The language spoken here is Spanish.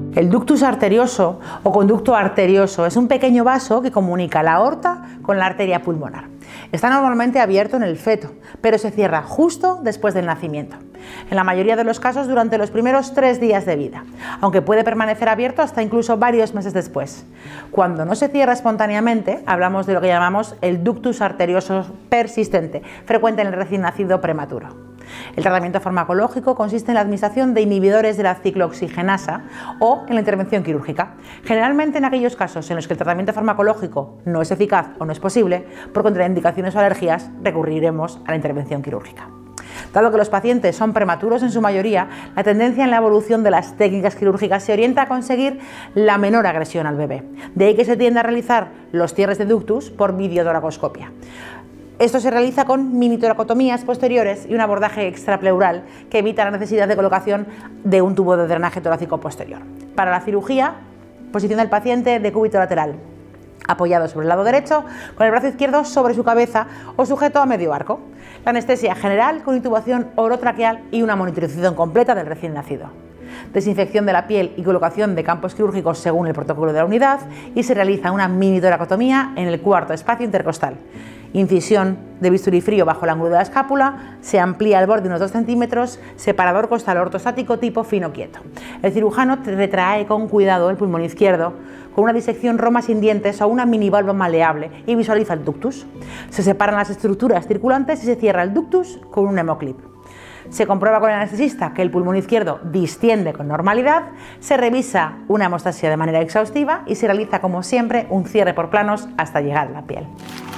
El ductus arterioso o conducto arterioso es un pequeño vaso que comunica la aorta con la arteria pulmonar. Está normalmente abierto en el feto, pero se cierra justo después del nacimiento. En la mayoría de los casos durante los primeros 3 días de vida, aunque puede permanecer abierto hasta incluso varios meses después. Cuando no se cierra espontáneamente, hablamos de lo que llamamos el ductus arterioso persistente, frecuente en el recién nacido prematuro. El tratamiento farmacológico consiste en la administración de inhibidores de la ciclooxigenasa o en la intervención quirúrgica. Generalmente en aquellos casos en los que el tratamiento farmacológico no es eficaz o no es posible, por contraindicaciones o alergias, recurriremos a la intervención quirúrgica. Dado que los pacientes son prematuros en su mayoría, la tendencia en la evolución de las técnicas quirúrgicas se orienta a conseguir la menor agresión al bebé. De ahí que se tiende a realizar los cierres de ductus por videotoracoscopia. Esto se realiza con minitoracotomías posteriores y un abordaje extrapleural que evita la necesidad de colocación de un tubo de drenaje torácico posterior. Para la cirugía, posición del paciente de cúbito lateral, apoyado sobre el lado derecho, con el brazo izquierdo sobre su cabeza o sujeto a medio arco. La anestesia general con intubación orotraqueal y una monitorización completa del recién nacido. Desinfección de la piel y colocación de campos quirúrgicos según el protocolo de la unidad y se realiza una minitoracotomía en el cuarto espacio intercostal. Incisión de bisturí frío bajo el ángulo de la escápula, se amplía el borde unos 2 centímetros, separador costal ortostático tipo fino quieto. El cirujano retrae con cuidado el pulmón izquierdo con una disección roma sin dientes o una minivalva maleable y visualiza el ductus. Se separan las estructuras circulantes y se cierra el ductus con un hemoclip. Se comprueba con el anestesista que el pulmón izquierdo distiende con normalidad, se revisa una hemostasia de manera exhaustiva y se realiza como siempre un cierre por planos hasta llegar a la piel.